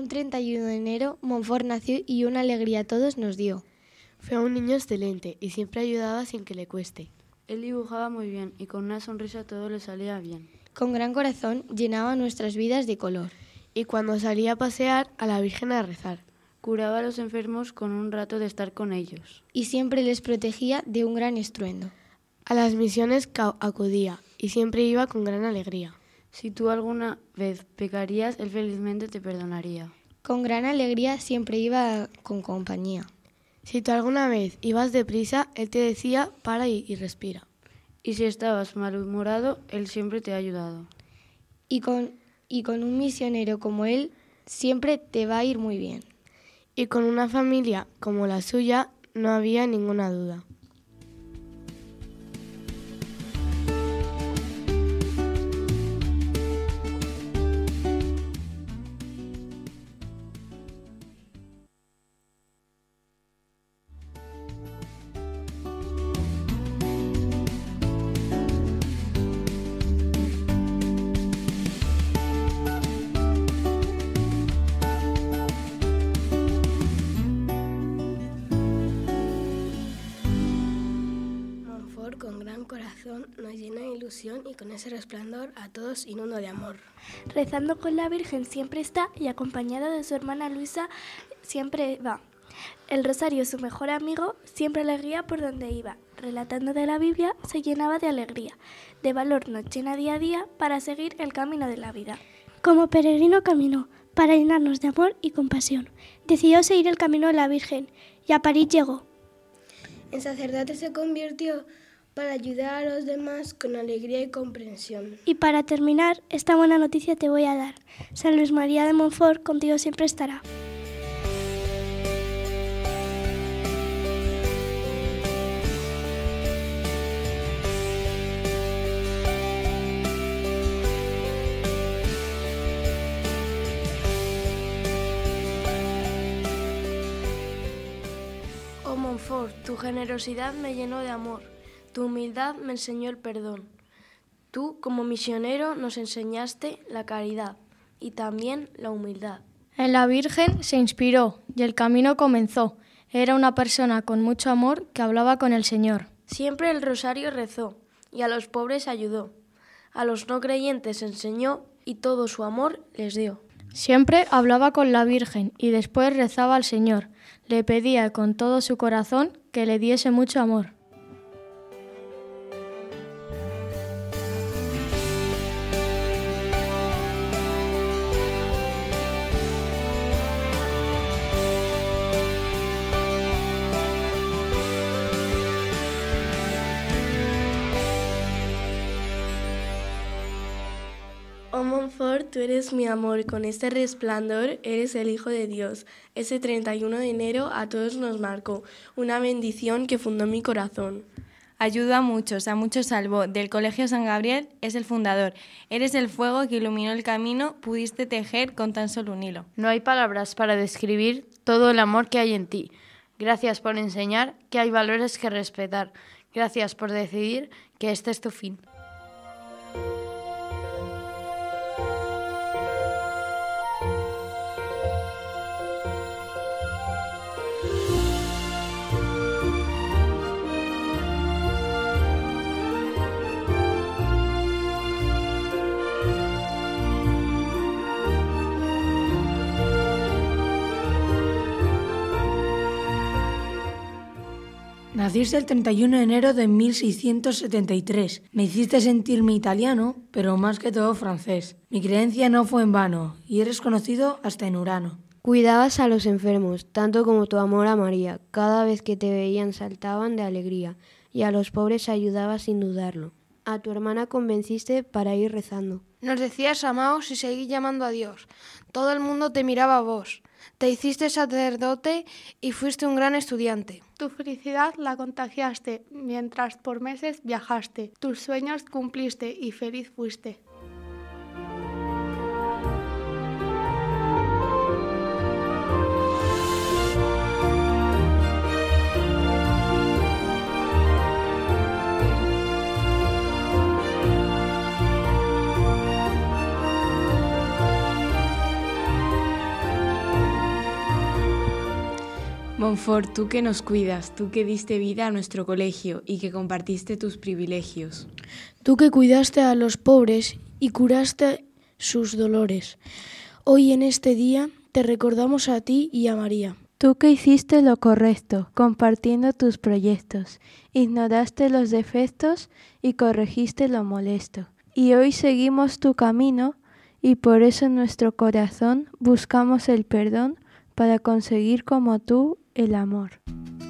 Un 31 de enero, Montfort nació y una alegría a todos nos dio. Fue un niño excelente y siempre ayudaba sin que le cueste. Él dibujaba muy bien y con una sonrisa todo le salía bien. Con gran corazón llenaba nuestras vidas de color. Y cuando salía a pasear, a la Virgen a rezar. Curaba a los enfermos con un rato de estar con ellos. Y siempre les protegía de un gran estruendo. A las misiones acudía y siempre iba con gran alegría. Si tú alguna vez pecarías, él felizmente te perdonaría. Con gran alegría siempre iba con compañía. Si tú alguna vez ibas deprisa, él te decía para y respira. Y si estabas malhumorado, él siempre te ha ayudado. Y con un misionero como él, siempre te va a ir muy bien. Y con una familia como la suya, no había ninguna duda. Con gran corazón nos llena de ilusión y con ese resplandor a todos inunda de amor. Rezando con la Virgen siempre está y acompañada de su hermana Luisa siempre va. El rosario, su mejor amigo, siempre le guía por donde iba. Relatando de la Biblia se llenaba de alegría. De valor nos llena día a día para seguir el camino de la vida. Como peregrino caminó para llenarnos de amor y compasión. Decidió seguir el camino de la Virgen y a París llegó. En sacerdote se convirtió para ayudar a los demás con alegría y comprensión. Y para terminar, esta buena noticia te voy a dar. San Luis María de Montfort contigo siempre estará. Oh Montfort, tu generosidad me llenó de amor. Tu humildad me enseñó el perdón. Tú, como misionero, nos enseñaste la caridad y también la humildad. En la Virgen se inspiró y el camino comenzó. Era una persona con mucho amor que hablaba con el Señor. Siempre el rosario rezó y a los pobres ayudó. A los no creyentes enseñó y todo su amor les dio. Siempre hablaba con la Virgen y después rezaba al Señor. Le pedía con todo su corazón que le diese mucho amor. Oh Montfort, tú eres mi amor, con este resplandor eres el Hijo de Dios. Ese 31 de enero a todos nos marcó, una bendición que fundó mi corazón. Ayudó a muchos salvó. Del Colegio San Gabriel es el fundador. Eres el fuego que iluminó el camino, pudiste tejer con tan solo un hilo. No hay palabras para describir todo el amor que hay en ti. Gracias por enseñar que hay valores que respetar. Gracias por decidir que este es tu fin. Naciste el 31 de enero de 1673. Me hiciste sentirme italiano, pero más que todo francés. Mi creencia no fue en vano, y eres conocido hasta en Urano. Cuidabas a los enfermos, tanto como tu amor a María. Cada vez que te veían saltaban de alegría, y a los pobres ayudabas sin dudarlo. A tu hermana convenciste para ir rezando. Nos decías amaos y seguí llamando a Dios. Todo el mundo te miraba a vos. Te hiciste sacerdote y fuiste un gran estudiante. Tu felicidad la contagiaste mientras por meses viajaste. Tus sueños cumpliste y feliz fuiste. Montfort, tú que nos cuidas, tú que diste vida a nuestro colegio y que compartiste tus privilegios. Tú que cuidaste a los pobres y curaste sus dolores. Hoy en este día te recordamos a ti y a María. Tú que hiciste lo correcto, compartiendo tus proyectos, ignoraste los defectos y corregiste lo molesto. Y hoy seguimos tu camino y por eso en nuestro corazón buscamos el perdón para conseguir como tú el amor.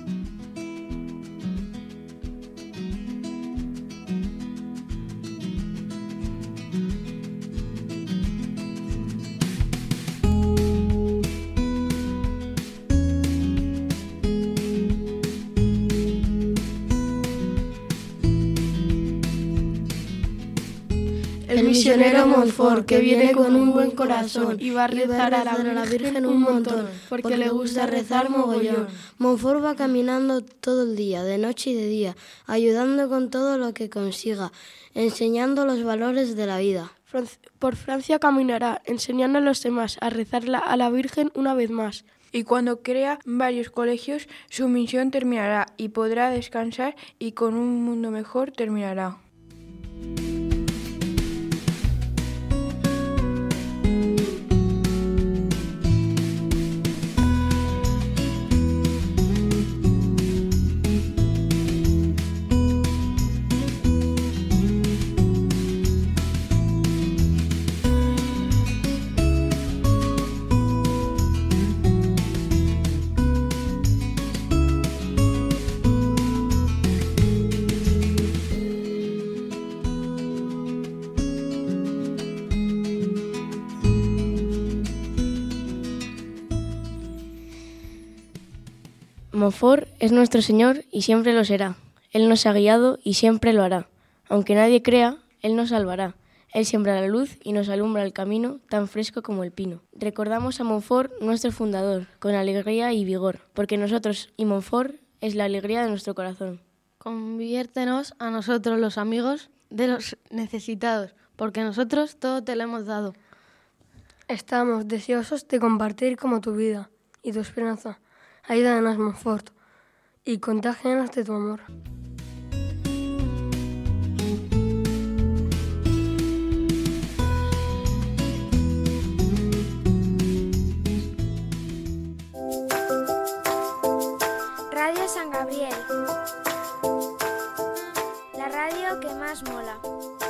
El misionero Montfort, que viene con un buen corazón y va a rezar a la Virgen un montón, porque le gusta rezar mogollón. Montfort va caminando todo el día, de noche y de día, ayudando con todo lo que consiga, enseñando los valores de la vida. Por Francia caminará, enseñando a los demás a rezar a la Virgen una vez más. Y cuando crea varios colegios, su misión terminará y podrá descansar y con un mundo mejor terminará. Montfort es nuestro Señor y siempre lo será. Él nos ha guiado y siempre lo hará. Aunque nadie crea, Él nos salvará. Él siembra la luz y nos alumbra el camino, tan fresco como el pino. Recordamos a Montfort, nuestro fundador, con alegría y vigor, porque nosotros y Montfort es la alegría de nuestro corazón. Conviértenos a nosotros los amigos de los necesitados, porque nosotros todo te lo hemos dado. Estamos deseosos de compartir como tu vida y tu esperanza. Ayúdanos, Montfort, y contágianos de tu amor. Radio San Gabriel, la radio que más mola.